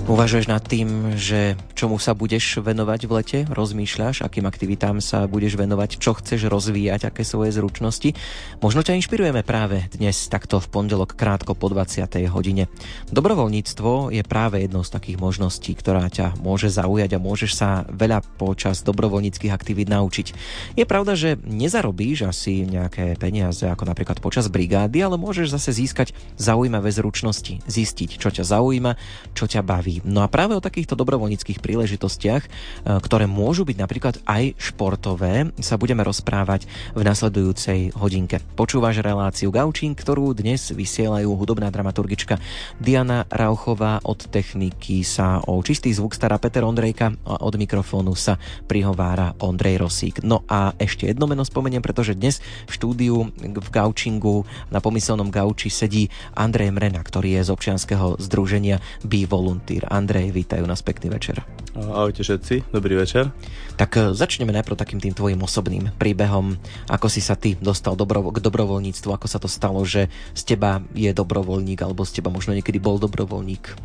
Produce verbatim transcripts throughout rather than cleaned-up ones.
Uvažuješ nad tým, že čomu sa budeš venovať v lete? Rozmýšľaš, akým aktivitám sa budeš venovať, čo chceš rozvíjať, aké svoje zručnosti? Možno ťa inšpirujeme práve dnes, takto v pondelok krátko po dvadsiatej hodine. Dobrovoľníctvo je práve jednou z takých možností, ktorá ťa môže zaujať a môžeš sa veľa počas dobrovoľníckych aktivít naučiť. Je pravda, že nezarobíš asi nejaké peniaze, ako napríklad počas brigády, ale môžeš zase získať zaujímavé zručnosti, zistiť, čo ťa zaujíma, čo ťa baví. No a práve o takýchto dobrovoľníckych príležitostiach, ktoré môžu byť napríklad aj športové, sa budeme rozprávať v nasledujúcej hodinke. Počúvaš reláciu Gaučing, ktorú dnes vysielajú hudobná dramaturgička Diana Rauchová, od techniky sa o čistý zvuk stará Peter Ondrejka a od mikrofónu sa prihovára Ondrej Rosík. No a ešte jedno meno spomeniem, pretože dnes v štúdiu v Gaučingu na pomyselnom gauči sedí Andrej Mrena, ktorý je z občianskeho združenia Be Volunteer. Andrej, vítajú nás, pekný večer. Ahojte všetci, dobrý večer. Tak začneme najprv takým tým tvojim osobným príbehom. Ako si sa ty dostal dobro- k dobrovoľníctvu, ako sa to stalo, že z teba je dobrovoľník, alebo z teba možno niekedy bol dobrovoľník?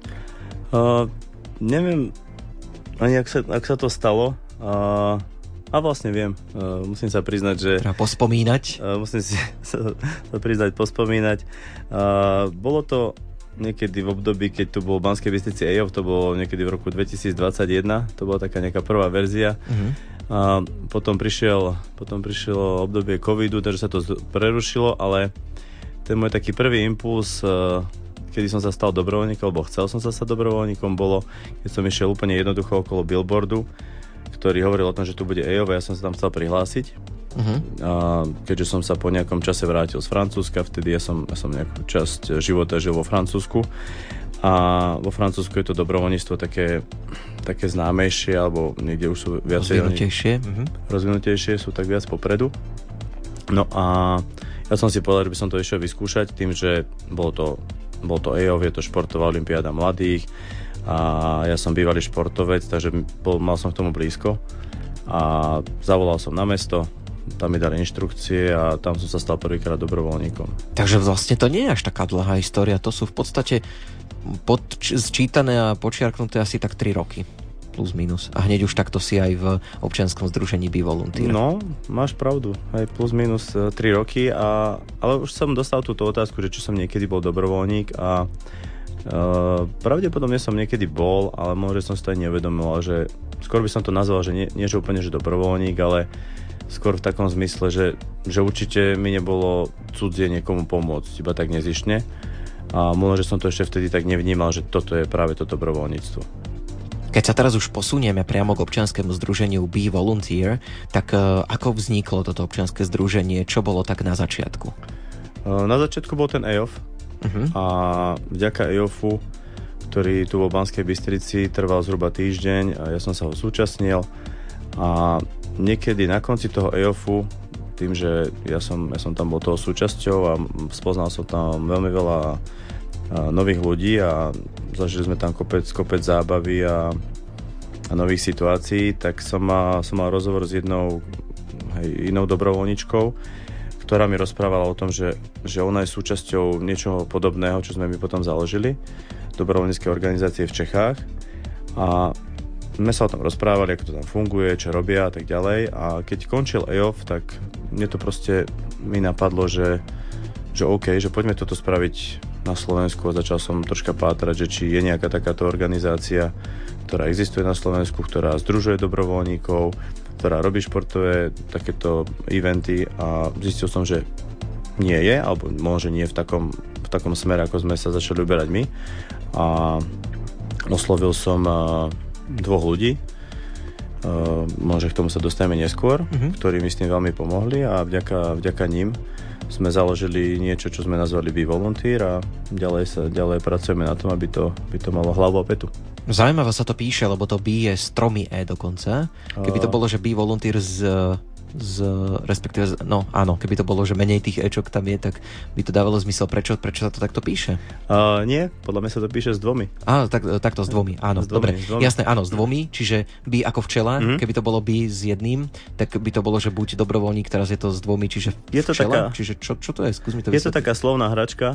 Uh, neviem ani, ak sa, ak sa to stalo. Uh, a vlastne viem. Uh, musím sa priznať, že... Treba pospomínať. Uh, musím si sa, sa priznať, pospomínať. Uh, bolo to niekedy v období, keď tu bol v Banskej Bystrici é ó ef, to bolo niekedy v roku dvetisícdvadsaťjeden, to bola taká nejaká prvá verzia. Uh-huh. A potom prišiel, potom prišiel obdobie covidu, takže sa to prerušilo, ale ten môj taký prvý impuls, kedy som sa stal dobrovoľníkom, alebo chcel som sa stať dobrovoľníkom, bolo, keď som išiel úplne jednoducho okolo billboardu, ktorý hovoril o tom, že tu bude é ó ef, ja som sa tam chcel prihlásiť. Uh-huh. A keďže som sa po nejakom čase vrátil z Francúzska, vtedy ja som, ja som nejakú časť života žil vo Francúzsku a vo Francúzsku je to dobrovoľníctvo také, také známejšie, alebo niekde už sú viacej rozvinutejšie. Uh-huh. rozvinutejšie, sú tak viac popredu. No a ja som si povedal, že by som to išiel vyskúšať tým, že bolo to, bolo to é ó ef, je to športová olympiáda mladých a ja som bývalý športovec, takže bol, mal som k tomu blízko a zavolal som na mesto, tam mi dali inštrukcie a tam som sa stal prvýkrát dobrovoľníkom. Takže vlastne to nie je až taká dlhá história, to sú v podstate sčítané a počiarknuté asi tak tri roky, plus minus. A hneď už takto si aj v občianskom združení Be Volunteer. No, máš pravdu, aj plus minus tri roky, a, ale už som dostal túto otázku, že či som niekedy bol dobrovoľník a Uh, pravdepodobne som niekedy bol, ale možno som si to aj neuvedomil, že skôr by som to nazval, že nie, nie že úplne že dobrovoľník, ale skôr v takom zmysle, že, že určite mi nebolo cudzie niekomu pomôcť, iba tak nezištne, a možno, že som to ešte vtedy tak nevnímal, že toto je práve to dobrovoľníctvo. Keď sa teraz už posunieme priamo k občianskému združeniu Be Volunteer, tak uh, ako vzniklo toto občianske združenie, čo bolo tak na začiatku? Uh, na začiatku bol ten é ó ef. Uh-huh. A vďaka é ó efu, ktorý tu vo Banskej Bystrici trval zhruba týždeň, a ja som sa ho zúčastnil a niekedy na konci toho é ó efu, tým, že ja som, ja som tam bol toho súčasťou a spoznal som tam veľmi veľa nových ľudí a zažili sme tam kopec, kopec zábavy a, a nových situácií, tak som mal, som mal rozhovor s jednou hej, inou dobrovoľničkou, ktorá mi rozprávala o tom, že, že ona je súčasťou niečoho podobného, čo sme my potom založili, dobrovoľníckej organizácie v Čechách, a sme sa o tom rozprávali, ako to tam funguje, čo robia a tak ďalej, a keď končil é ó ef, tak mne to proste mi napadlo, že, že OK, že poďme toto spraviť na Slovensku, a začal som troška pátrať, že či je nejaká takáto organizácia, ktorá existuje na Slovensku, ktorá združuje dobrovoľníkov, ktorá robí športové takéto eventy, a zistil som, že nie je, alebo možno nie v takom, v takom smere, ako sme sa začali uberať my, a oslovil som dvoch ľudí, možno k tomu sa dostaneme neskôr, mm-hmm. ktorí mi s tým veľmi pomohli, a vďaka, vďaka ním sme založili niečo, čo sme nazvali Be Volunteer, a ďalej, sa, ďalej pracujeme na tom, aby to, by to malo hlavu a petu. Zaujímavé sa to píše, lebo to Be je s tromi E dokonca. Keby to bolo, že Be Volunteer z, z respektíve, no áno, keby to bolo, že menej tých Ečok tam je, tak by to dávalo zmysel. Prečo, prečo sa to takto píše? Uh, nie, podľa mňa sa to píše s dvomi. Áno, tak, takto s dvomi, áno. S dvomi, dobre, s dvomi. Jasné, áno, s dvomi, čiže Be ako včela, mm-hmm. keby to bolo Be s jedným, tak by to bolo, že buď dobrovoľník, teraz je to s dvomi, čiže je to včela, taká, čiže čo, čo to je? Skús mi to je vysvetliť. to taká slovná hračka,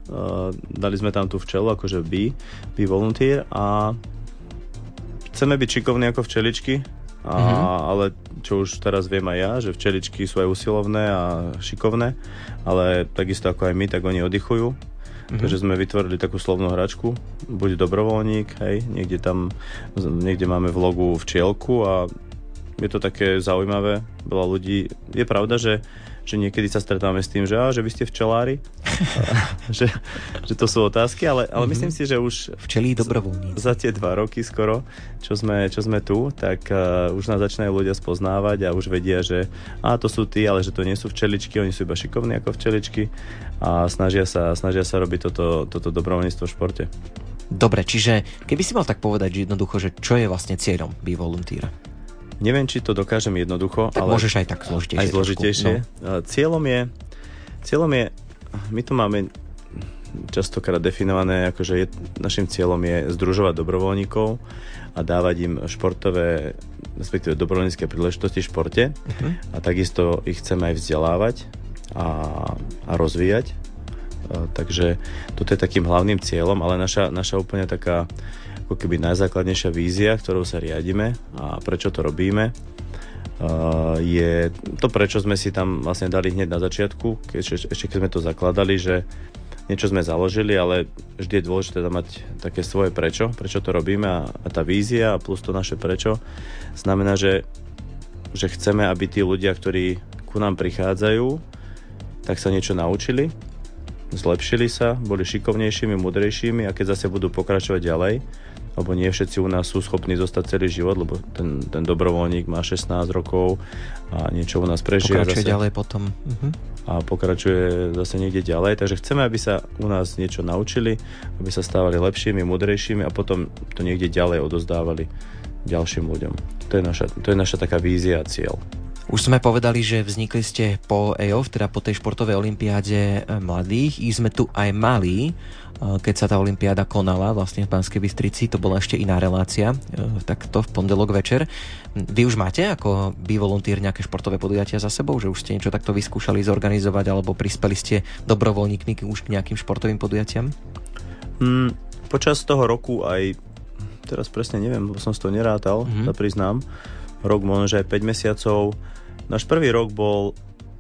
dali sme tam tú včelu, akože Bee, Bee Volunteer a chceme byť šikovní ako včeličky, a, mm-hmm. ale čo už teraz viem aj ja, že včeličky sú aj usilovné a šikovné, ale takisto ako aj my, tak oni oddychujú. Mm-hmm. Takže sme vytvorili takú slovnú hračku, buď dobrovoľník, hej, niekde tam, niekde máme v logu včielku a je to také zaujímavé, veľa ľudí. Je pravda, že že niekedy sa stretávame s tým, že, á, že vy ste včelári, že, že to sú otázky, ale, ale mm-hmm. myslím si, že už včelí dobrovoľníci. Za tie dva roky skoro, čo sme, čo sme tu, tak uh, už nás začínajú ľudia spoznávať a už vedia, že á, to sú tí, ale že to nie sú včeličky, oni sú iba šikovní ako včeličky a snažia sa, snažia sa robiť toto, toto dobrovoľníctvo v športe. Dobre, čiže keby si mal tak povedať jednoducho, že čo je vlastne cieľom Bee Volunteer? Neviem, či to dokážem jednoducho, tak ale môžeš aj tak zložitejšie. Aj zložitejšie. No. Cieľom je, cieľom je, my to máme častokrát definované, akože je, našim cieľom je združovať dobrovoľníkov a dávať im športové, respektíve dobrovoľnícke príležitosti v športe uh-huh. a takisto ich chceme aj vzdelávať a, a rozvíjať. A, takže toto je takým hlavným cieľom, ale naša, naša úplne taká ako keby najzákladnejšia vízia, ktorou sa riadime a prečo to robíme, je to, prečo sme si tam vlastne dali hneď na začiatku, keď, ešte keď sme to zakladali, že niečo sme založili, ale vždy je dôležité tam mať také svoje prečo, prečo to robíme a, a tá vízia plus to naše prečo znamená, že, že chceme, aby tí ľudia, ktorí ku nám prichádzajú, tak sa niečo naučili, zlepšili sa, boli šikovnejšími, múdrejšími a keď zase budú pokračovať ďalej, lebo nie všetci u nás sú schopní zostať celý život, lebo ten, ten dobrovoľník má šestnásť rokov a niečo u nás prežije. Pokračuje zase, ďalej potom. Uh-huh. A pokračuje zase niekde ďalej. Takže chceme, aby sa u nás niečo naučili, aby sa stávali lepšími, múdrejšími a potom to niekde ďalej odozdávali ďalším ľuďom. To je naša, to je naša taká vízia a cieľ. Už sme povedali, že vznikli ste po é ó ef, teda po tej športovej olympiáde mladých. I sme tu aj mali, keď sa tá olympiáda konala vlastne v Banskej Bystrici, to bola ešte iná relácia, takto v pondelok večer. Vy už máte ako Bee Volunteer nejaké športové podujatia za sebou, že už ste niečo takto vyskúšali zorganizovať alebo prispeli ste dobrovoľníkmi už k nejakým športovým podujatiam? Mm, počas toho roku aj, teraz presne neviem, lebo som si to nerátal, mm-hmm. to priznám, rok možno, že aj päť mesiacov. Náš prvý rok bol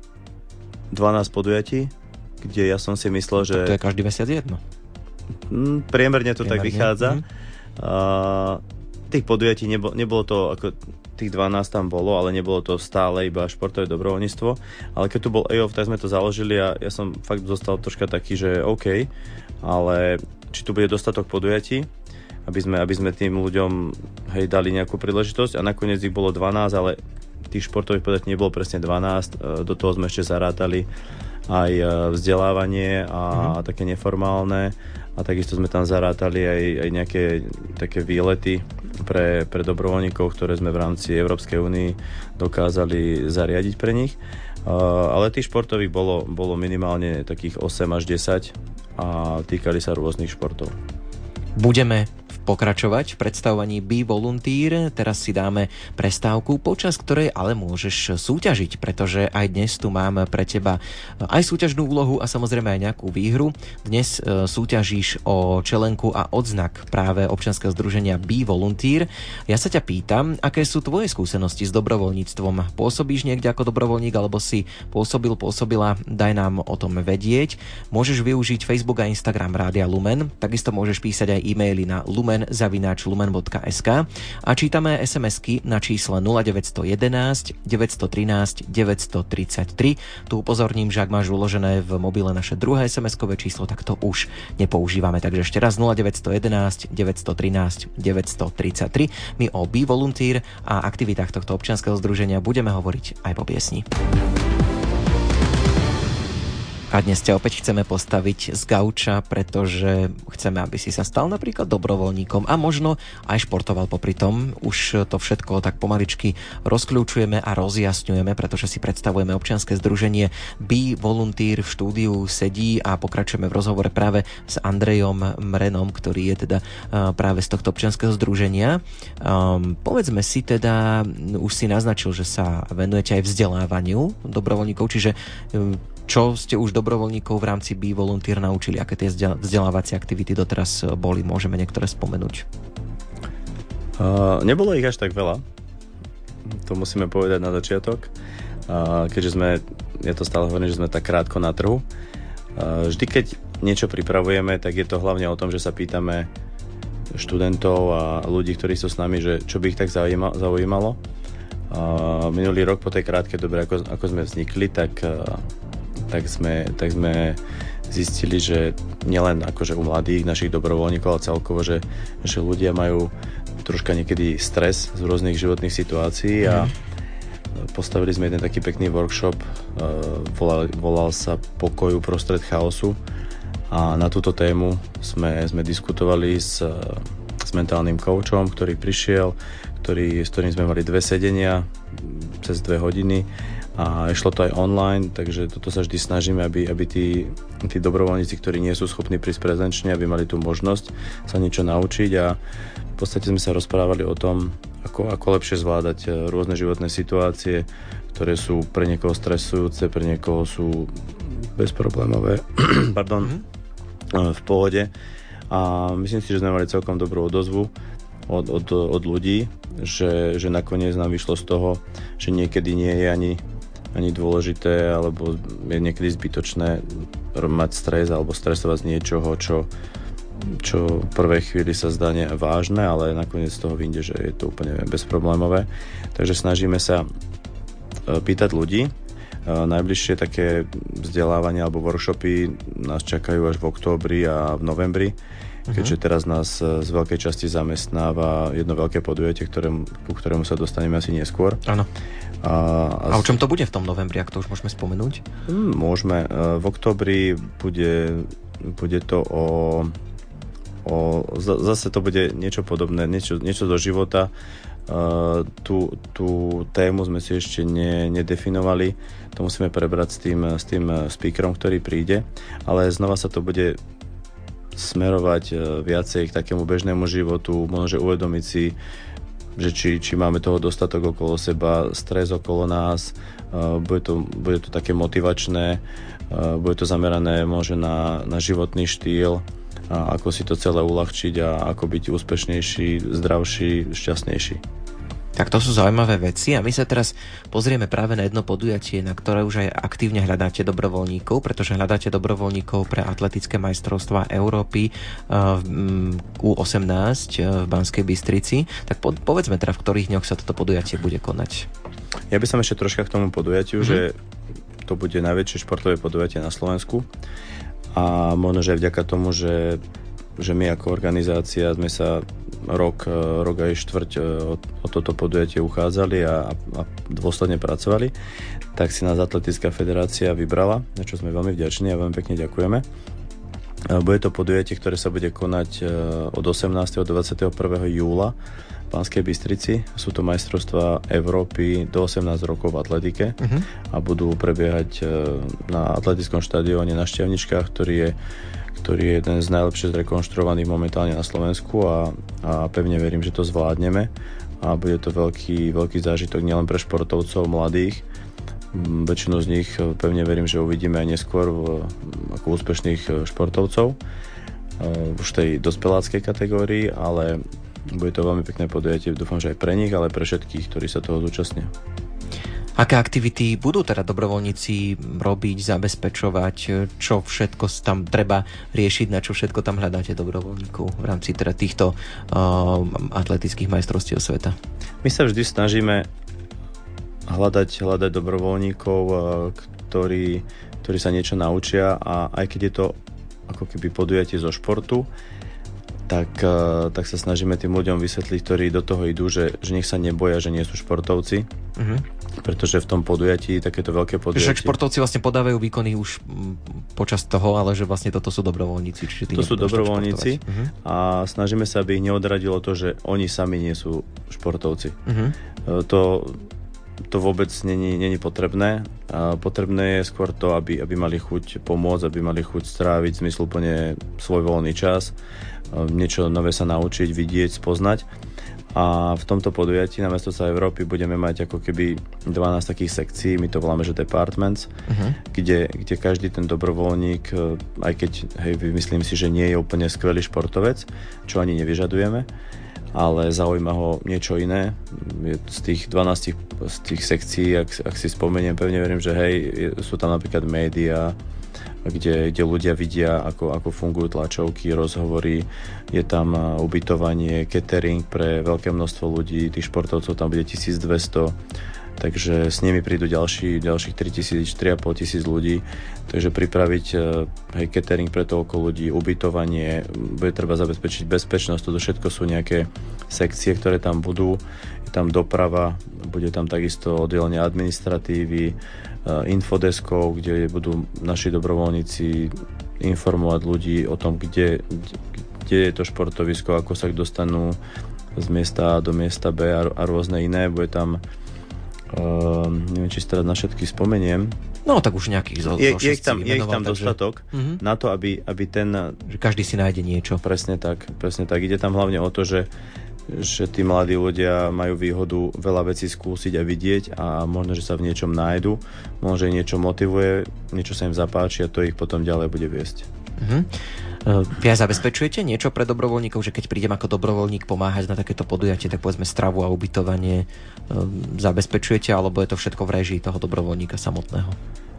dvanásť podujatí, kde ja som si myslel, že... To je každý mesiac jedno. Mm, priemerne to priemerne. tak vychádza. Mm. Uh, tých podujatí nebolo, nebolo to, ako tých dvanásť tam bolo, ale nebolo to stále iba športové dobrovoľníctvo. Ale keď tu bol é ó ef, tak sme to založili a ja som fakt zostal troška taký, že OK, ale či tu bude dostatok podujatí, aby sme, aby sme tým ľuďom hej, dali nejakú príležitosť a nakoniec ich bolo dvanásť, ale tých športových podujatí nebolo presne dvanásť, do toho sme ešte zarátali aj vzdelávanie a mm. také neformálne a takisto sme tam zarátali aj, aj nejaké také výlety pre, pre dobrovoľníkov, ktoré sme v rámci Európskej únie dokázali zariadiť pre nich. Uh, ale tých športových bolo, bolo minimálne takých osem až desať a týkali sa rôznych športov. Budeme pokračovať v predstavovaní Bee Volunteer. Teraz si dáme prestávku, počas ktorej ale môžeš súťažiť, pretože aj dnes tu mám pre teba aj súťažnú úlohu a samozrejme aj nejakú výhru. Dnes súťažíš o čelenku a odznak práve občianskeho združenia Bee Volunteer. Ja sa ťa pýtam, aké sú tvoje skúsenosti s dobrovoľníctvom? Pôsobíš niekde ako dobrovoľník alebo si pôsobil, pôsobila? Daj nám o tom vedieť. Môžeš využiť Facebook a Instagram Rádia Lumen. Takisto môžeš písať aj e-maily na lumen zavináč lumen bodka es ká a čítame es em esky na čísle nula deväť jedna jedna, deväť jedna tri, deväť tri tri. Tu upozorním, že ak máš uložené v mobile naše druhé es em eskové číslo, tak to už nepoužívame. Takže ešte raz nula deväť jedna jedna, deväť jedna tri, deväť tri tri. My o Bee Volunteer a aktivitách tohto občianskeho združenia budeme hovoriť aj po piesni. A dnes ťa opäť chceme postaviť z gauča, pretože chceme, aby si sa stal napríklad dobrovoľníkom a možno aj športoval popri tom. Už to všetko tak pomaličky rozkľúčujeme a rozjasňujeme, pretože si predstavujeme občianske združenie Bee Volunteer. V štúdiu sedí a pokračujeme v rozhovore práve s Andrejom Mrenom, ktorý je teda práve z tohto občianskeho združenia. Um, povedzme si teda, už si naznačil, že sa venujete aj vzdelávaniu dobrovoľníkov, čiže um, Čo ste už dobrovoľníkov v rámci Be Volunteer naučili? Aké tie vzdelávacie aktivity doteraz boli? Môžeme niektoré spomenúť? Uh, nebolo ich až tak veľa. To musíme povedať na začiatok. Uh, keďže sme, ja to stále hovorím, že sme tak krátko na trhu. Uh, vždy, keď niečo pripravujeme, tak je to hlavne o tom, že sa pýtame študentov a ľudí, ktorí sú s nami, že čo by ich tak zaujímalo. Uh, minulý rok po tej krátkej dobe, ako, ako sme vznikli, tak uh, Tak sme, tak sme zistili, že nielen akože u mladých našich dobrovoľníkov, ale celkovo, že, že ľudia majú troška niekedy stres z rôznych životných situácií a postavili sme jeden taký pekný workshop, volal, volal sa Pokoj uprostred chaosu a na túto tému sme, sme diskutovali s, s mentálnym coachom, ktorý prišiel, ktorý, s ktorým sme mali dve sedenia cez dve hodiny a išlo to aj online, takže toto sa vždy snažíme, aby, aby tí, tí dobrovoľníci, ktorí nie sú schopní prísť prezenčne, aby mali tú možnosť sa niečo naučiť a v podstate sme sa rozprávali o tom, ako, ako lepšie zvládať rôzne životné situácie, ktoré sú pre niekoho stresujúce, pre niekoho sú bezproblémové pardon, mm-hmm. v pohode a myslím si, že sme mali celkom dobrú odozvu od, od, od ľudí, že, že nakoniec nám vyšlo z toho, že niekedy nie je ani ani dôležité, alebo je niekedy zbytočné mať stres alebo stresovať z niečoho, čo, čo v prvej chvíli sa zdá vážne, ale nakoniec z toho vyjde, že je to úplne bezproblémové. Takže snažíme sa pýtať ľudí. Najbližšie také vzdelávania alebo workshopy nás čakajú až v októbri a v novembri, keďže teraz nás z veľkej časti zamestnáva jedno veľké podujatie, ktorému, ku ktorému sa dostaneme asi neskôr. Áno. A, a, a o čom to bude v tom novembri, ak to už môžeme spomenúť? Môžeme. V októbri bude, bude to o, o... Zase to bude niečo podobné, niečo, niečo do života. Uh, tú, tú tému sme si ešte ne, nedefinovali. To musíme prebrať s tým, s tým speakerom, ktorý príde. Ale znova sa to bude smerovať viacej k takému bežnému životu, možno, že uvedomiť si, že či, či máme toho dostatok okolo seba, stres okolo nás, uh, bude, to, bude to také motivačné, uh, bude to zamerané možno na, na životný štýl, a ako si to celé uľahčiť a ako byť úspešnejší, zdravší, šťastnejší. Tak to sú zaujímavé veci a my sa teraz pozrieme práve na jedno podujatie, na ktoré už aj aktívne hľadáte dobrovoľníkov, pretože hľadáte dobrovoľníkov pre atletické majstrovstvá Európy v U osemnásť v Banskej Bystrici. Tak povedzme teda, v ktorých dňoch sa toto podujatie bude konať. Ja by som ešte troška k tomu podujatiu, mm-hmm. že to bude najväčšie športové podujatie na Slovensku a možno, že aj vďaka tomu, že, že my ako organizácia sme sa rok, rok aj štvrť o, o toto podujatie uchádzali a, a dôsledne pracovali, tak si nás Atletická federácia vybrala, na čo sme veľmi vďační a veľmi pekne ďakujeme. Bude to podujatie, ktoré sa bude konať od osemnásteho do dvadsiateho prvého júla v Banskej Bystrici. Sú to majstrovstvá Európy do osemnásť rokov v atletike uh-huh. a budú prebiehať na atletickom štadióne na Šťavničkách, ktorý je ktorý je jeden z najlepšie zrekonštruovaných momentálne na Slovensku a, a pevne verím, že to zvládneme a bude to veľký, veľký zážitok nielen pre športovcov mladých. Väčšinu z nich pevne verím, že uvidíme aj neskôr v, ako úspešných športovcov už v tej dospeláckej kategórii, ale bude to veľmi pekné podujatie, dúfam, že aj pre nich, ale pre všetkých, ktorí sa toho zúčastnia. Aké aktivity budú teda dobrovoľníci robiť, zabezpečovať, čo všetko tam treba riešiť, na čo všetko tam hľadáte dobrovoľníkov v rámci teda týchto uh, atletických majstrovstiev sveta? My sa vždy snažíme hľadať, hľadať dobrovoľníkov, ktorí, ktorí sa niečo naučia a aj keď je to ako keby podujatie zo športu, tak, tak sa snažíme tým ľuďom vysvetliť, ktorí do toho idú, že, že nech sa neboja, že nie sú športovci. Uh-huh. Pretože v tom podujatí, takéto veľké podujatie... Však športovci vlastne podávajú výkony už počas toho, ale že vlastne toto sú dobrovoľníci. Čiže to sú dobrovoľníci uh-huh. a snažíme sa, aby ich neodradilo to, že oni sami nie sú športovci. Uh-huh. To, to vôbec není, není potrebné. A potrebné je skôr to, aby, aby mali chuť pomôcť, aby mali chuť stráviť zmysluplne svoj voľný čas, niečo nové sa naučiť, vidieť, spoznať. A v tomto podujatí na mestrovstvách Európy budeme mať ako keby dvanásť takých sekcií, my to voláme, že departments, uh-huh. kde, kde každý ten dobrovoľník, aj keď, hej, myslím si, že nie je úplne skvelý športovec, čo ani nevyžadujeme, ale zaujíma ho niečo iné. Z tých dvanástich z tých sekcií, ak, ak si spomeniem, pevne verím, že hej, sú tam napríklad médiá, Kde, kde ľudia vidia, ako, ako fungujú tlačovky, rozhovory, je tam ubytovanie, catering pre veľké množstvo ľudí, tých športovcov tam bude tisícdvesto, takže s nimi prídu ďalší, ďalších tritisíc, tri a pol tisíc ľudí, takže pripraviť hej, catering pre toľko ľudí, ubytovanie, bude treba zabezpečiť bezpečnosť, toto všetko sú nejaké sekcie, ktoré tam budú, je tam doprava, bude tam takisto oddelenie administratívy, infodeskov, kde budú naši dobrovoľníci informovať ľudí o tom, kde, kde je to športovisko, ako sa dostanú z miesta A do miesta B a, a rôzne iné. Bude tam, uh, neviem, či teraz na všetky spomeniem. No, tak už nejakých zo, je, zo je ich tam, je ich tam takže... dostatok uh-huh. na to, aby, aby ten... Že každý si nájde niečo. Presne tak, presne tak. Ide tam hlavne o to, že že tí mladí ľudia majú výhodu veľa vecí skúsiť a vidieť a možno, že sa v niečom nájdu, možno, že niečo motivuje, niečo sa im zapáči a to ich potom ďalej bude viesť. Uh-huh. Vy aj zabezpečujete niečo pre dobrovoľníkov, že keď prídem ako dobrovoľník pomáhať na takéto podujatie, tak povedzme stravu a ubytovanie zabezpečujete, alebo je to všetko v réžii toho dobrovoľníka samotného?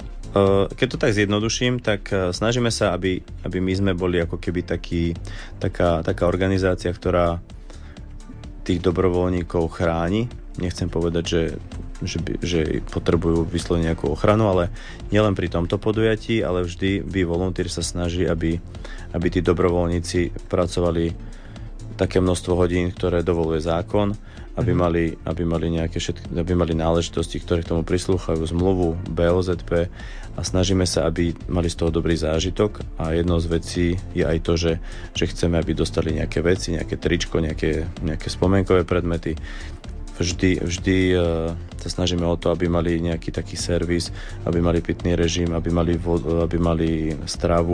Keď to tak zjednoduším, tak snažíme sa, aby, aby my sme boli ako keby taký, taká, taká organizácia, ktorá tých dobrovoľníkov chráni. Nechcem povedať, že, že, by, že potrebujú vyslovene nejakú ochranu, ale nielen pri tomto podujatí, ale vždy Be Volunteer sa snaží, aby, aby tí dobrovoľníci pracovali také množstvo hodín, ktoré dovoluje zákon, aby mali, aby mali nejaké všetky, aby mali náležitosti, ktoré k tomu prislúchajú, zmluvu, bé ó zet pé a snažíme sa, aby mali z toho dobrý zážitok a jednou z vecí je aj to, že, že chceme, aby dostali nejaké veci, nejaké tričko, nejaké, nejaké spomienkové predmety. Vždy, vždy uh, sa snažíme o to, aby mali nejaký taký servis, aby mali pitný režim, aby mali, vodu, aby mali stravu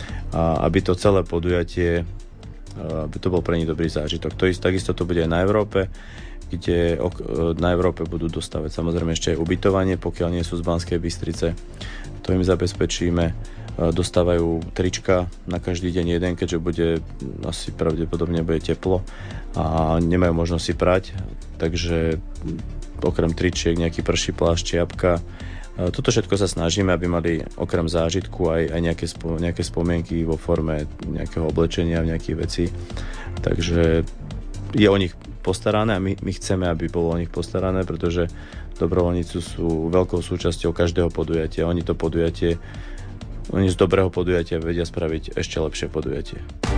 a aby to celé podujatie aby to bol pre nich dobrý zážitok. To ist, takisto to bude aj na Európe, kde na Európe budú dostávať samozrejme ešte aj ubytovanie, pokiaľ nie sú z Banskej Bystrice. To im zabezpečíme. Dostávajú trička na každý deň jeden, keďže bude asi pravdepodobne bude teplo a nemajú možnosť si prať, takže okrem tričiek nejaký prší plášť, čiapka. Toto všetko sa snažíme, aby mali okrem zážitku aj, aj nejaké, spo, nejaké spomienky vo forme nejakého oblečenia, nejakých vecí. Takže je o nich postarané a my, my chceme, aby bolo o nich postarané, pretože dobrovoľníci sú veľkou súčasťou každého podujatia. Oni to podujatie, oni z dobrého podujatia vedia spraviť ešte lepšie podujatie.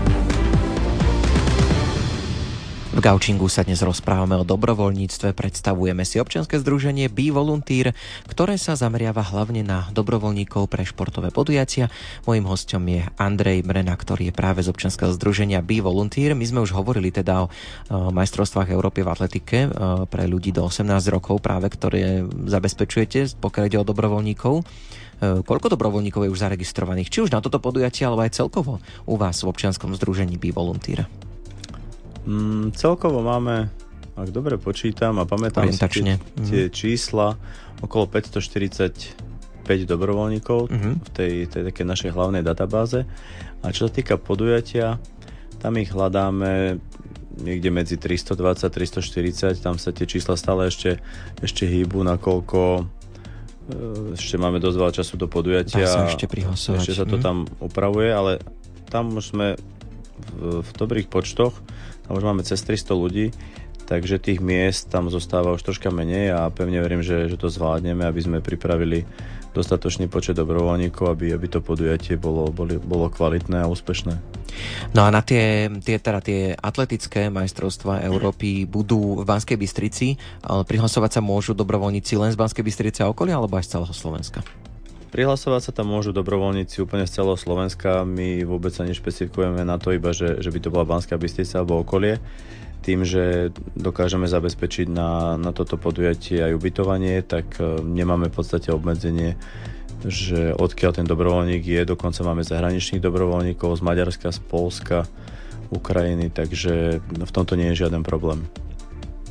V Gaučingu sa dnes rozprávame o dobrovoľníctve, predstavujeme si občianske združenie Be Volunteer, ktoré sa zameriava hlavne na dobrovoľníkov pre športové podujatia. Mojím hosťom je Andrej Brena, ktorý je práve z občianskeho združenia Be Volunteer. My sme už hovorili teda o majstrovstvách Európy v atletike pre ľudí do osemnásť rokov, práve ktoré zabezpečujete, pokiaľ ide o dobrovoľníkov. Koľko dobrovoľníkov je už zaregistrovaných, či už na toto podujatie, alebo aj celkovo u vás v občianskom združení Be Volunteer? Mm, celkovo máme, ak dobre počítam a pamätám si tie, tie čísla, okolo päťstoštyridsaťpäť dobrovoľníkov mm-hmm. v tej, tej takej našej hlavnej databáze. A čo sa týka podujatia, tam ich hľadáme niekde medzi tristodvadsať a tristoštyridsať, tam sa tie čísla stále ešte, ešte hýbu, nakoľko ešte máme dosť veľa času do podujatia. Dá sa ešte prihlasovať. Ešte sa to mm. tam upravuje, ale tam už sme v, v dobrých počtoch. Tam už máme cez tristo ľudí, takže tých miest tam zostáva už troška menej a pevne verím, že, že to zvládneme, aby sme pripravili dostatočný počet dobrovoľníkov, aby, aby to podujatie bolo, bolo, bolo kvalitné a úspešné. No a na tie, tie, teda tie atletické majstrovstvá Európy budú v Banskej Bystrici, ale prihlasovať sa môžu dobrovoľníci len z Banskej Bystrice a okolia, alebo aj z celého Slovenska? Prihlasovať sa tam môžu dobrovoľníci úplne z celého Slovenska. My vôbec sa nešpecifikujeme na to iba, že, že by to bola Banská Bystrica alebo okolie. Tým, že dokážeme zabezpečiť na, na toto podujatie aj ubytovanie, tak nemáme v podstate obmedzenie, že odkiaľ ten dobrovoľník je. Dokonca máme zahraničných dobrovoľníkov z Maďarska, z Poľska, Ukrajiny, takže v tomto nie je žiaden problém.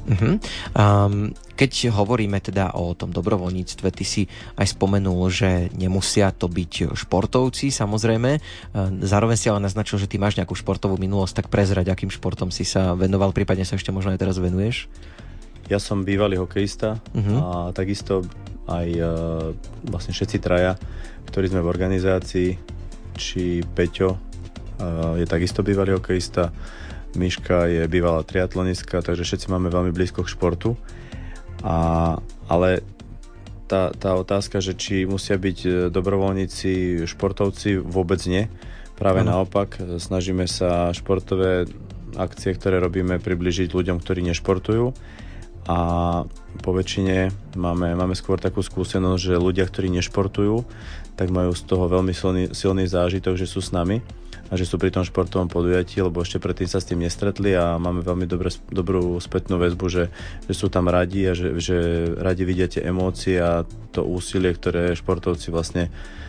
Uh-huh. Um, keď hovoríme teda o tom dobrovoľníctve, ty si aj spomenul, že nemusia to byť športovci, samozrejme. Zároveň si ale naznačil, že ty máš nejakú športovú minulosť, tak prezrať, akým športom si sa venoval, prípadne sa ešte možno aj teraz venuješ? Ja som bývalý hokejista uh-huh. a takisto aj uh, vlastne všetci traja, ktorí sme v organizácii, či Peťo uh, je takisto bývalý hokejista, Miška je bývalá triatlonistka, takže všetci máme veľmi blízko k športu. A, ale tá, tá otázka, že či musia byť dobrovoľníci športovci, vôbec nie. Práve ano. Naopak, snažíme sa športové akcie, ktoré robíme, približiť ľuďom, ktorí nešportujú. A po väčšine máme, máme skôr takú skúsenosť, že ľudia, ktorí nešportujú, tak majú z toho veľmi silný, silný zážitok, že sú s nami a že sú pri tom športovom podujatí, lebo ešte predtým sa s tým nestretli a máme veľmi dobré, dobrú spätnú väzbu, že, že sú tam radi a že, že radi vidia tie emócie a to úsilie, ktoré športovci vlastne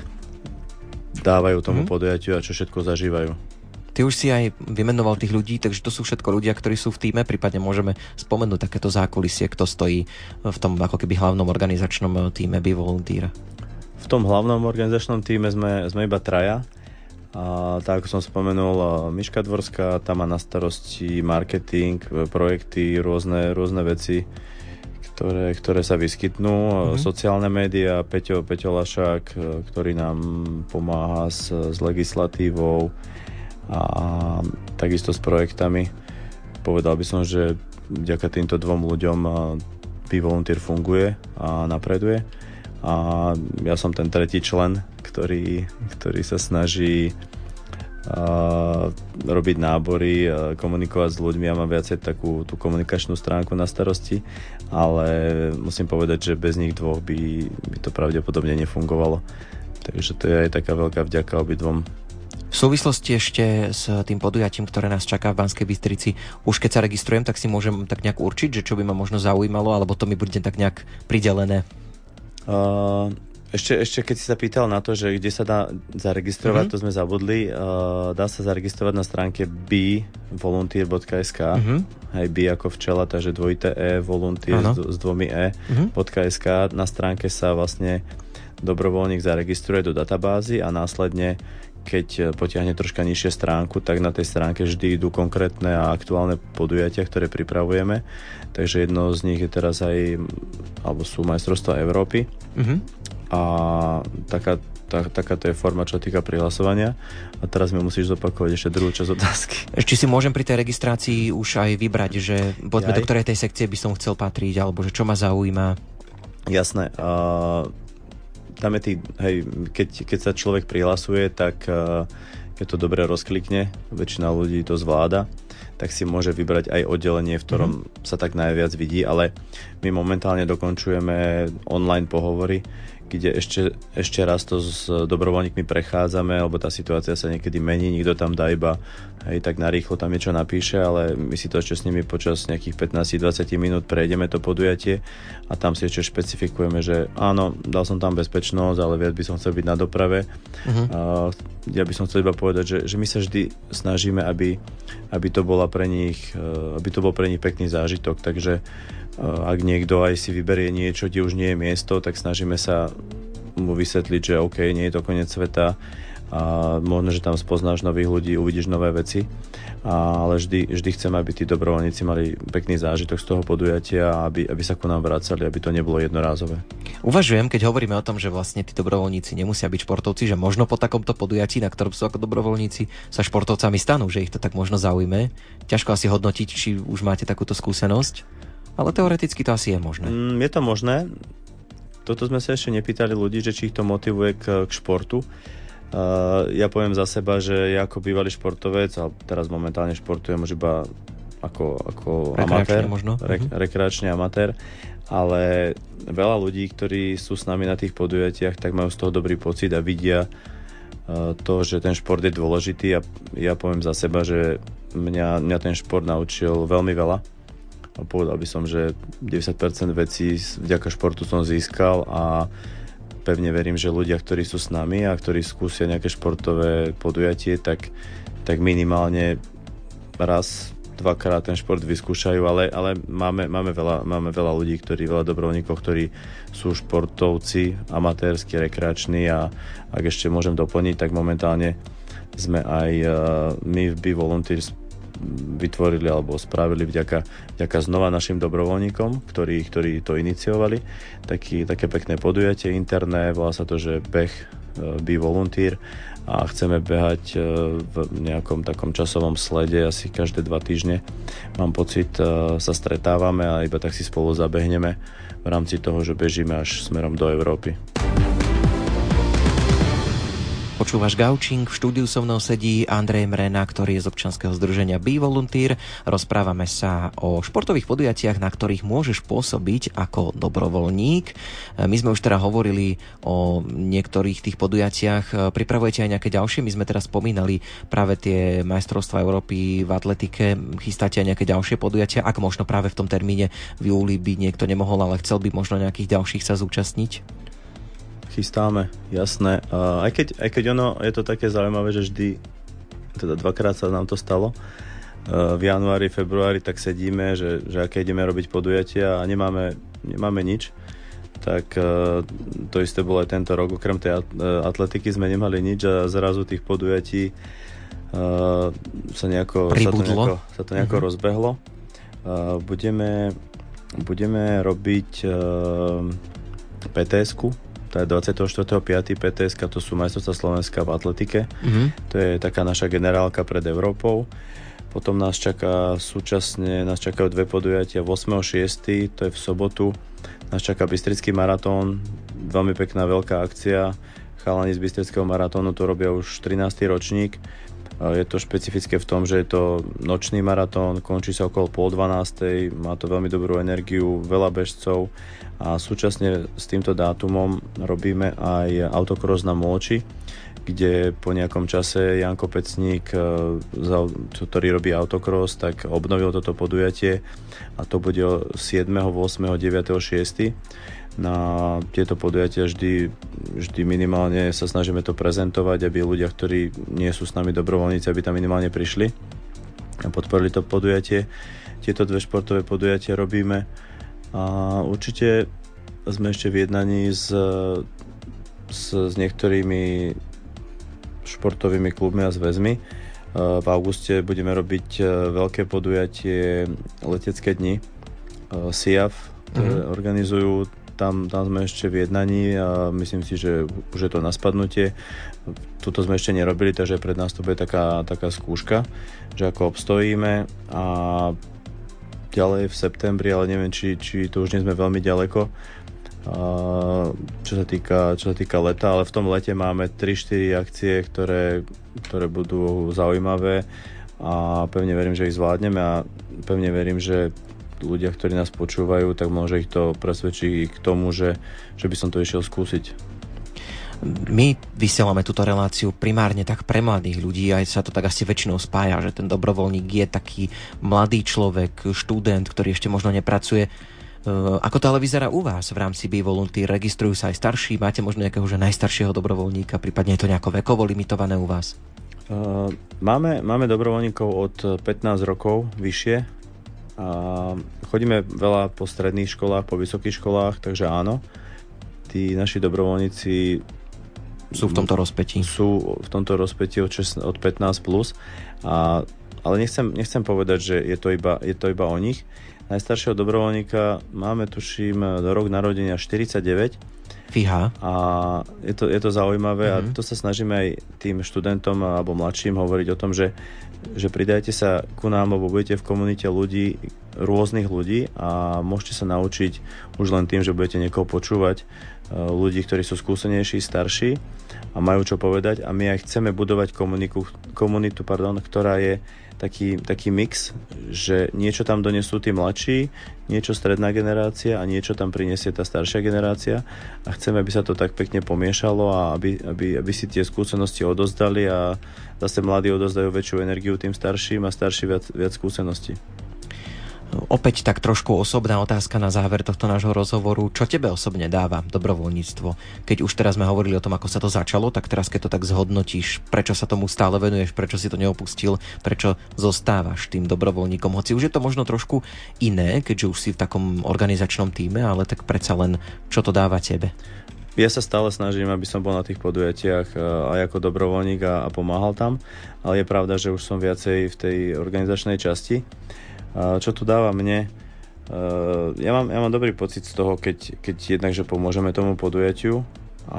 dávajú tomu mm. podujatiu a čo všetko zažívajú. Ty už si aj vymenoval tých ľudí, takže to sú všetko ľudia, ktorí sú v tíme, prípadne môžeme spomenúť takéto zákulisie, kto stojí v tom ako keby hlavnom organizačnom tíme Be Volunteer. V tom hlavnom organizačnom tíme sme, sme iba traja. A tak ako som spomenul, Miška Dvorská, tam má na starosti marketing, projekty, rôzne, rôzne veci, ktoré, ktoré sa vyskytnú. Mm-hmm. Sociálne médiá, Peťo, Peťo Lašák, ktorý nám pomáha s, s legislatívou a takisto s projektami. Povedal by som, že vďaka týmto dvom ľuďom Be Volunteer funguje a napreduje. A ja som ten tretí člen, ktorý, ktorý sa snaží uh, robiť nábory, uh, komunikovať s ľuďmi. Ja mám viacej takú tú komunikačnú stránku na starosti, ale musím povedať, že bez nich dvoch by, by to pravdepodobne nefungovalo. Takže to je aj taká veľká vďaka obidvom. V súvislosti ešte s tým podujatím, ktoré nás čaká v Banskej Bystrici, už keď sa registrujem, tak si môžem tak nejak určiť, že čo by ma možno zaujímalo, alebo to mi bude tak nejak pridelené? Uh, ešte, ešte keď si sa pýtal na to, že kde sa dá zaregistrovať, mm-hmm. to sme zabudli. Uh, dá sa zaregistrovať na stránke be volunteer bodka es ká. Mm-hmm. Hej, be ako včela, takže dvojité e, volunteer s, s dvomi e, mm-hmm. .sk. Na stránke sa vlastne dobrovoľník zaregistruje do databázy a následne, keď potiahne troška nižšie stránku, tak na tej stránke vždy idú konkrétne a aktuálne podujatia, ktoré pripravujeme. Takže jedno z nich je teraz aj, alebo sú majstrovstvá Európy. Mm-hmm. A taká, tá, takáto je forma, čo týka prihlasovania. A teraz mi musíš zopakovať ešte druhú časť otázky. Ešte si môžem pri tej registrácii už aj vybrať, že poďme, do ktorej tej sekcie by som chcel patriť, alebo že čo ma zaujíma. Jasné. Uh, tam je tý, hej, keď, keď sa človek prihlasuje, tak uh, keď to dobre rozklikne, väčšina ľudí to zvláda, tak si môže vybrať aj oddelenie, v ktorom mm-hmm. sa tak najviac vidí, ale my momentálne dokončujeme online pohovory, kde ešte, ešte raz to s dobrovoľníkmi prechádzame, lebo tá situácia sa niekedy mení, nikto tam dá iba hej, tak narýchlo tam niečo napíše, ale my si to ešte s nimi počas nejakých pätnásť dvadsať minút prejdeme to podujatie a tam si ešte špecifikujeme, že áno, dal som tam bezpečnosť, ale viac by som chcel byť na doprave. Uh-huh. Uh, ja by som chcel iba povedať, že, že my sa vždy snažíme, aby, aby to bola pre nich, uh, aby to bol pre nich pekný zážitok, takže ak niekto aj si vyberie niečo, kde už nie je miesto, tak snažíme sa mu vysvetliť, že OK, nie je to koniec sveta a možno, že tam spoznáš nových ľudí, uvidíš nové veci, a, ale vždy, vždy chceme, aby tí dobrovoľníci mali pekný zážitok z toho podujatia a aby, aby sa ku nám vracali, aby to nebolo jednorázové. Uvažujem, keď hovoríme o tom, že vlastne tí dobrovoľníci nemusia byť športovci, že možno po takomto podujatí, na ktorom sú ako dobrovoľníci, sa športovcami stanú, že ich to tak možno zaujme. Ťažko asi hodnotiť, či už máte takúto skúsenosť. Ale teoreticky to asi je možné. Mm, je to možné. Toto sme sa ešte nepýtali ľudí, že či ich to motivuje k, k športu. Uh, ja poviem za seba, že ja ako bývalý športovec, a teraz momentálne športujem už iba ako, ako amatér, možno. Re, uh-huh. rekreačný amatér, ale veľa ľudí, ktorí sú s nami na tých podujatiach, tak majú z toho dobrý pocit a vidia uh, to, že ten šport je dôležitý a ja poviem za seba, že mňa, mňa ten šport naučil veľmi veľa. A povedal by som, že deväťdesiat percent vecí vďaka športu som získal a pevne verím, že ľudia, ktorí sú s nami a ktorí skúsia nejaké športové podujatie, tak, tak minimálne raz dvakrát ten šport vyskúšajú, ale, ale máme, máme, veľa, máme veľa ľudí, ktorí, veľa dobrovoľníkov, ktorí sú športovci, amatérsky, rekreační a ak ešte môžem doplniť, tak momentálne sme aj uh, my v Be Volunteers vytvorili alebo spravili vďaka, vďaka znova našim dobrovoľníkom, ktorí, ktorí to iniciovali, taký, také pekné podujatie interné, volá sa to, že beh uh, Be Volunteer a chceme behať v nejakom takom časovom slede asi každé dva týždne. Mám pocit, sa stretávame a iba tak si spolu zabehneme v rámci toho, že bežíme až smerom do Európy. Počúvaš Gaučing, v štúdiu so mnou sedí Andrej Mrena, ktorý je z občianskeho združenia Be Volunteer. Rozprávame sa o športových podujatiach, na ktorých môžeš pôsobiť ako dobrovoľník. My sme už teda hovorili o niektorých tých podujatiach. Pripravujete aj nejaké ďalšie? My sme teraz spomínali práve tie majstrovstvá Európy v atletike. Chystáte aj nejaké ďalšie podujatia? Ak možno práve v tom termíne v júli by niekto nemohol, ale chcel by možno nejakých ďalších sa zúčastniť? Chystáme, jasné. Uh, aj, keď, aj keď ono je to také zaujímavé, že vždy, teda dvakrát sa nám to stalo, uh, v januári, februári tak sedíme, že, že aké ideme robiť podujatia a nemáme, nemáme nič, tak uh, to isté bolo aj tento rok. Okrem tej atletiky sme nemali nič a zrazu tých podujatí uh, sa, nejako, sa to nejako, sa to nejako uh-huh. rozbehlo. Uh, budeme, budeme robiť uh, pé té esku, to je dvadsiateho štvrtého piateho pé té eska, to sú majstrovstvá Slovenska v atletike. Mm-hmm. To je taká naša generálka pred Európou. Potom nás čaká súčasne, nás čakajú dve podujatia. ôsmeho šiesteho to je v sobotu, nás čaká Bystrický maratón, veľmi pekná veľká akcia. Chalani z Bystrického maratónu to robia už trinásty ročník. Je to špecifické v tom, že je to nočný maratón, končí sa okolo pol dvanástej, má to veľmi dobrú energiu, veľa bežcov a súčasne s týmto dátumom robíme aj autocross na Môči, kde po nejakom čase Janko Pecník, ktorý robí autocross, tak obnovil toto podujatie a to bude siedmeho, ôsmeho, deviateho šiesteho Na tieto podujatia vždy, vždy minimálne sa snažíme to prezentovať, aby ľudia, ktorí nie sú s nami dobrovoľníci, aby tam minimálne prišli a podporili to podujatie. Tieto dve športové podujatia robíme a určite sme ešte v jednaní s, s, s niektorými športovými klubmi a zväzmi. V auguste budeme robiť veľké podujatie Letecké dni sí á ef, ktoré mm-hmm. organizujú. Tam, tam sme ešte v jednaní a myslím si, že už je to na spadnutie. Tuto sme ešte nerobili, takže pred nás to bude taká, taká skúška, že ako obstojíme a ďalej v septembri, ale neviem, či, či to už nie sme veľmi ďaleko, a čo sa týka, čo sa týka leta, ale v tom lete máme tri štyri akcie, ktoré, ktoré budú zaujímavé a pevne verím, že ich zvládneme a pevne verím, že ľudia, ktorí nás počúvajú, tak môže ich to presvedčiť k tomu, že, že by som to išiel skúsiť. My vysielame túto reláciu primárne tak pre mladých ľudí, aj sa to tak asi väčšinou spája, že ten dobrovoľník je taký mladý človek, študent, ktorý ešte možno nepracuje. Ako to ale vyzerá u vás v rámci Be Volunteer? Registrujú sa aj starší? Máte možno nejakého že najstaršieho dobrovoľníka? Prípadne je to nejako vekovo limitované u vás? Uh, máme, máme dobrovoľníkov od pätnásť rokov vyššie. A chodíme veľa po stredných školách, po vysokých školách, takže áno, tí naši dobrovoľníci sú v tomto rozpätí. Sú v tomto rozpätí od, šestnásť, od pätnásť plus, a, ale nechcem, nechcem povedať, že je to, iba, je to iba o nich. Najstaršieho dobrovoľníka máme, tuším, do rok narodenia štyridsaťdeväť. Fíha. A je to, je to zaujímavé mm-hmm. a to sa snažíme aj tým študentom alebo mladším hovoriť o tom, že, že pridajte sa ku nám, lebo budete v komunite ľudí, rôznych ľudí a môžete sa naučiť už len tým, že budete niekoho počúvať, ľudí, ktorí sú skúsenejší, starší a majú čo povedať a my aj chceme budovať komuniku, komunitu, pardon, ktorá je taký, taký mix, že niečo tam donesú tí mladší, niečo stredná generácia a niečo tam prinesie tá staršia generácia a chceme, aby sa to tak pekne pomiešalo a aby, aby, aby si tie skúsenosti odozdali a zase mladí odozdajú väčšiu energiu tým starším a starší viac, viac skúseností. Opäť tak trošku osobná otázka na záver tohto nášho rozhovoru. Čo tebe osobne dáva dobrovoľníctvo? Keď už teraz sme hovorili o tom, ako sa to začalo, tak teraz keď to tak zhodnotíš, prečo sa tomu stále venuješ, prečo si to neopustil, prečo zostávaš tým dobrovoľníkom? Hoci už je to možno trošku iné, keďže už si v takom organizačnom tíme, ale tak predsa len, čo to dáva tebe? Ja sa stále snažím, aby som bol na tých podujatiach aj ako dobrovoľník a, a pomáhal tam, ale je pravda, že už som viacej v tej organizačnej časti. Čo to dáva mne? Ja mám, ja mám dobrý pocit z toho, keď, keď jednak, že pomôžeme tomu podujatiu a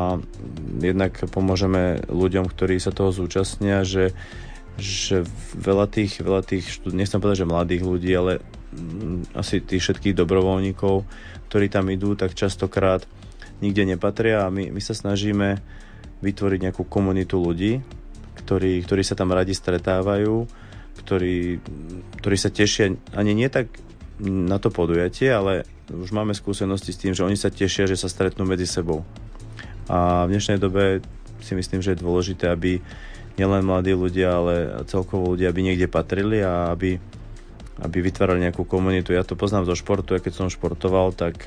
jednak pomôžeme ľuďom, ktorí sa toho zúčastnia, že, že veľa tých, veľa tých štud... nechcem povedať, že mladých ľudí, ale asi tých všetkých dobrovoľníkov, ktorí tam idú, tak častokrát nikde nepatria a my, my sa snažíme vytvoriť nejakú komunitu ľudí, ktorí, ktorí sa tam radi stretávajú, Ktorí, ktorí sa tešia ani nie tak na to podujatie, ale už máme skúsenosti s tým, že oni sa tešia, že sa stretnú medzi sebou. A v dnešnej dobe si myslím, že je dôležité, aby nielen mladí ľudia, ale celkovo ľudia, aby niekde patrili a aby, aby vytvárali nejakú komunitu. Ja to poznám zo športu, ja keď som športoval, tak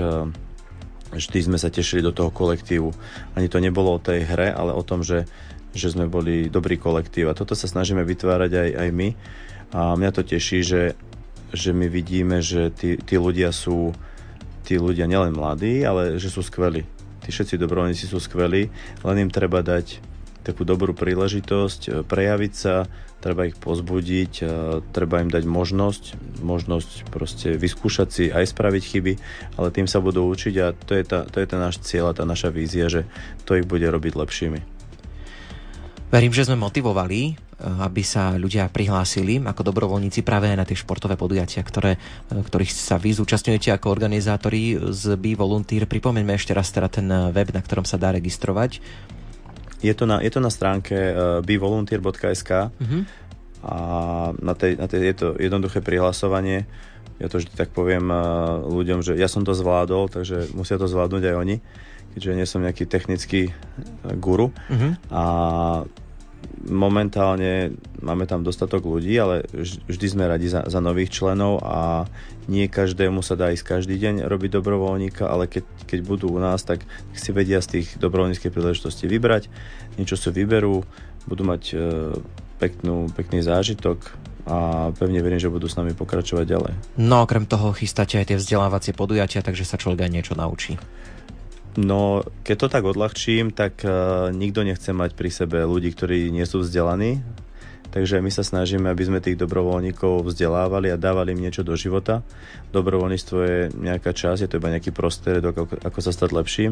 vždy sme sa tešili do toho kolektívu. Ani to nebolo o tej hre, ale o tom, že že sme boli dobrý kolektív a toto sa snažíme vytvárať aj, aj my a mňa to teší, že, že my vidíme, že tí, tí ľudia sú tí ľudia nielen mladí, ale že sú skvelí. Tí všetci dobrovoľníci sú skvelí, len im treba dať takú dobrú príležitosť, prejaviť sa, treba ich pozbudiť, treba im dať možnosť, možnosť proste vyskúšať si aj spraviť chyby, ale tým sa budú učiť a to je tá, to je tá náš cieľ a tá naša vízia, že to ich bude robiť lepšími. Verím, že sme motivovali, aby sa ľudia prihlásili ako dobrovoľníci práve na tie športové podujatia, ktoré, ktorých sa vy zúčastňujete ako organizátori z Be Volunteer. Pripomeňme ešte raz teda ten web, na ktorom sa dá registrovať. Je to na, je to na stránke uh, be volunteer bodka es ká uh-huh. a na tej, na tej je to jednoduché prihlasovanie. Ja to vždy tak poviem uh, ľuďom, že ja som to zvládol, takže musia to zvládnuť aj oni, keďže nie som nejaký technický guru. Uh-huh. A momentálne máme tam dostatok ľudí, ale vždy sme radi za, za nových členov a nie každému sa dá ísť každý deň robiť dobrovoľníka, ale keď, keď budú u nás, tak si vedia z tých dobrovoľníckych príležitostí vybrať, niečo si vyberú, budú mať e, peknú, pekný zážitok a pevne verím, že budú s nami pokračovať ďalej. No okrem toho chystáte aj tie vzdelávacie podujatia, takže sa človek aj niečo naučí. No, keď to tak odľahčím, tak uh, nikto nechce mať pri sebe ľudí, ktorí nie sú vzdelaní. Takže my sa snažíme, aby sme tých dobrovoľníkov vzdelávali a dávali im niečo do života. Dobrovoľníctvo je nejaká časť, je to iba nejaký prostriedok, ako, ako sa stať lepším.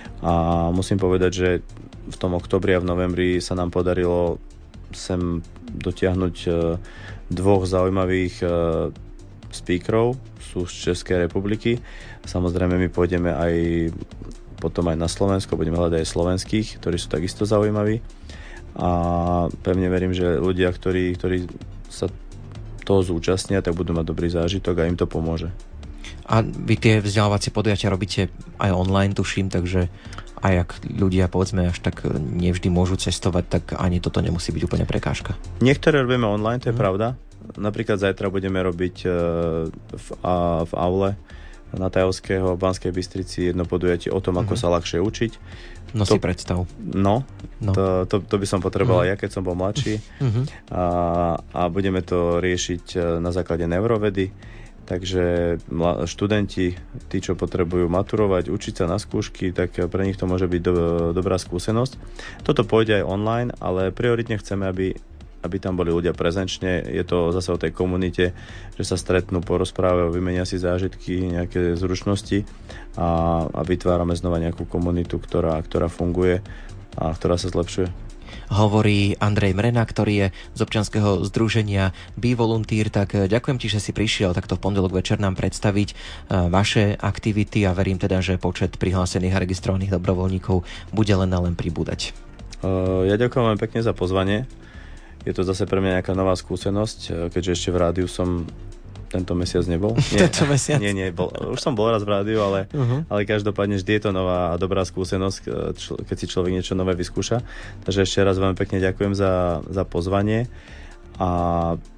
A musím povedať, že v tom októbri a v novembri sa nám podarilo sem dotiahnuť uh, dvoch zaujímavých uh, speakerov, sú z Českej republiky. Samozrejme, my pôjdeme aj potom aj na Slovensko, budeme hľadať aj slovenských, ktorí sú takisto zaujímaví. A pevne verím, že ľudia, ktorí, ktorí sa toho zúčastnia, tak budú mať dobrý zážitok a im to pomôže. A vy tie vzdelávacie podujatia robíte aj online, tuším, takže aj ak ľudia, povedzme, až tak nevždy môžu cestovať, tak ani toto nemusí byť úplne prekážka. Niektoré robíme online, to je mm. pravda. Napríklad zajtra budeme robiť v, a, v aule na Tajovského v Banskej Bystrici jedno podujatie o tom, ako uh-huh. sa ľahšie učiť. No to, si predstav. No, no. To, to, to by som potreboval uh-huh. ja, keď som bol mladší. Uh-huh. A, a budeme to riešiť na základe neurovedy. Takže študenti, tí, čo potrebujú maturovať, učiť sa na skúšky, tak pre nich to môže byť do, dobrá skúsenosť. Toto pôjde aj online, ale prioritne chceme, aby aby tam boli ľudia prezenčne. Je to zase o tej komunite, že sa stretnú, porozprávajú, vymenia si zážitky, nejaké zručnosti a, a vytvárame znova nejakú komunitu, ktorá, ktorá funguje a ktorá sa zlepšuje. Hovorí Andrej Mrena, ktorý je z občianskeho združenia Be Volunteer. Tak ďakujem ti, že si prišiel takto v pondelok večer nám predstaviť vaše aktivity a verím teda, že počet prihlásených a registrovaných dobrovoľníkov bude len a len pribúdať. Ja ďakujem vám pekne za pozvanie. Je to zase pre mňa nejaká nová skúsenosť, keďže ešte v rádiu som tento mesiac nebol. Nie, tento mesiac? Nie, nie, bol, už som bol raz v rádiu, ale, uh-huh. ale každopádne vždy je to nová a dobrá skúsenosť, keď si človek niečo nové vyskúša. Takže ešte raz veľmi pekne ďakujem za, za pozvanie a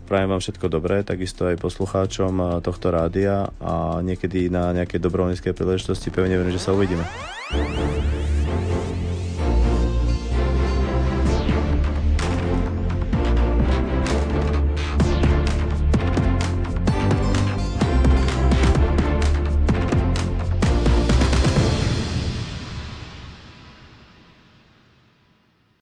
prajem vám všetko dobré, takisto aj poslucháčom tohto rádia a niekedy na nejakej dobrovoľníckej príležitosti pevne verím, že sa uvidíme.